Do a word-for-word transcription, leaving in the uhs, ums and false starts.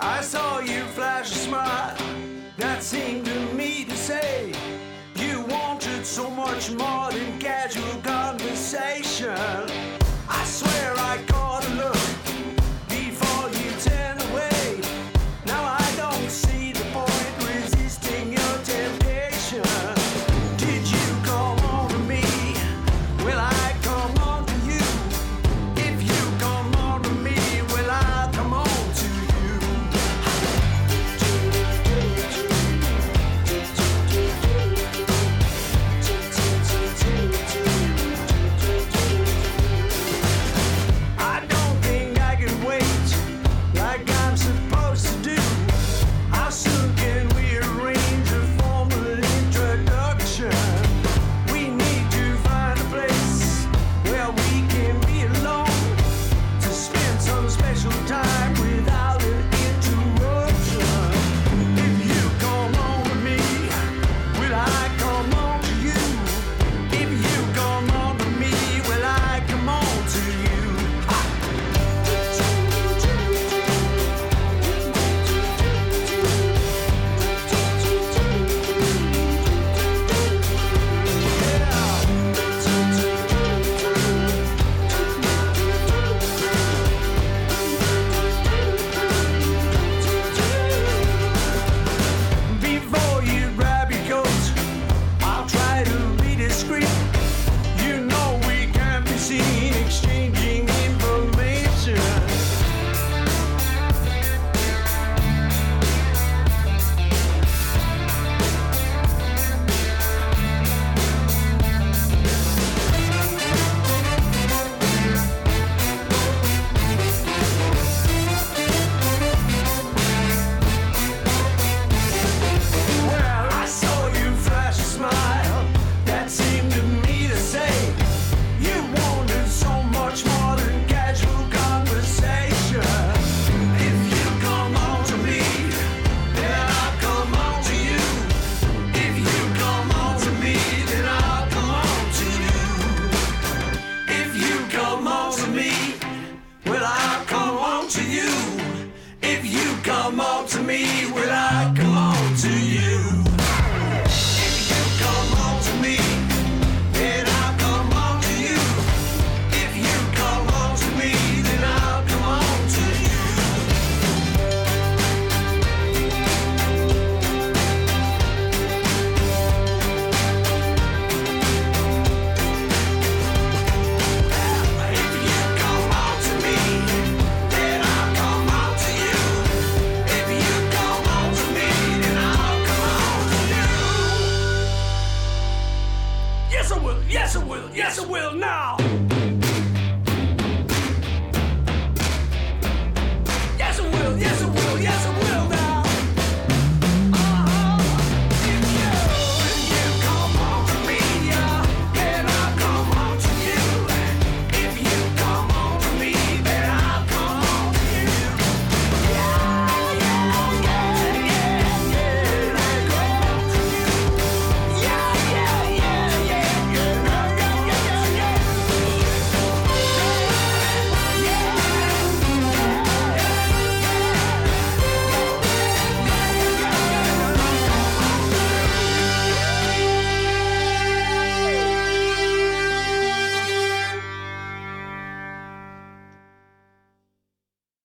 I saw you flash a smile that seemed to me to say you wanted so much more than casual conversation. I swear I caught a look before you turned away. Now I don't see the point resisting your temptation. Did you come on to me? Will I come on to you? If you come on to me, will I come on to you? I don't think I can wait like I'm supposed to do. How soon can we arrange a formal introduction? We need to find a place where we can be alone to spend some special time without an interruption. If you come on to me, will I come on to you? If you come on to me, will I come on to you? Before you grab your coat, I'll try to be discreet. You know we can't be seen exchanging information. Well, I saw you flash a smile that seemed to me to say you wanted so much more than casual conversation. If you come on to me, then I'll come on to you. If you come on to me, then I'll come on to you. If you come on to me, will I come on to you? If you come on to me, will I come on to you? If you come on to me, then I'll come on to you. If you come on to me, then I'll come on to you. If you come on to me, then I'll come on to you. If you come on to me, then I'll come on to you. Yes, I will. Yes, I will. Yes, I will now.